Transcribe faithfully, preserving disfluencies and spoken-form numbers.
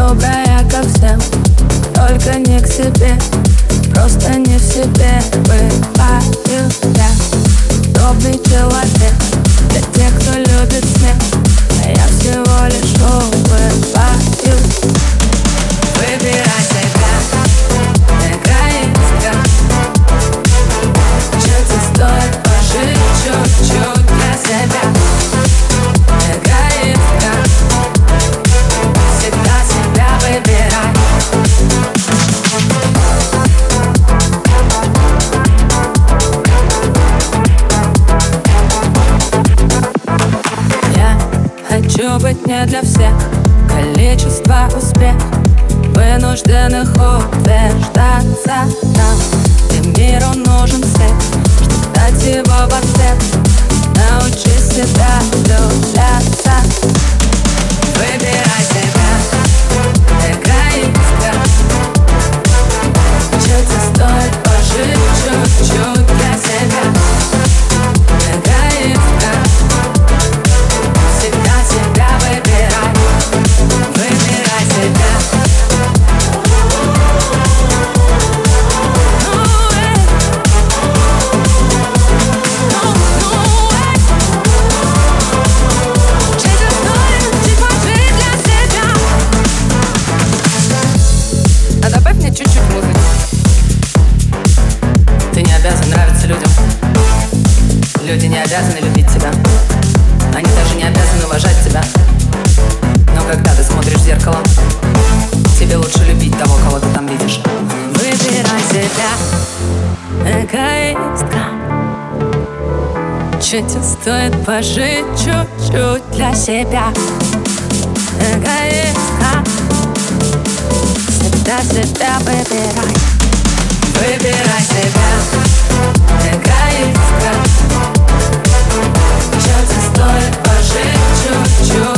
добрая ко всем, только не к себе. Просто не в себе. Бываю я добрый человек для тех, кто любит смех, а я всего лишь улыбаюсь. Выбирай себя, эгоистка. Чё тебе стоит пожить чуть-чуть для себя? Эгоистка, всегда себя выбирай. Я хочу быть не для всех, количество успех вынужденных утверждаться нам. И миру нужен свет, чтобы дать его в ответ. Научись себя влюбляться. Выбирай себя, эгоистка. Чё тебе стоит пожить чуть-чуть для себя? Эгоистка, всегда себя выбирай. Выбирай себя. А добавь мне чуть-чуть музыки. Ты не обязан нравиться людям. Люди не обязаны любить тебя. Они даже не обязаны уважать тебя. Но когда ты смотришь в зеркало, тебе лучше любить того, кого ты там видишь. Выбирай себя, эгоистка. Чё тебе стоит пожить чуть-чуть для себя? Эгоистка, всегда себя выбирай. Выбирай себя, эгоистка. Чё тебе стоит пожить чуть-чуть?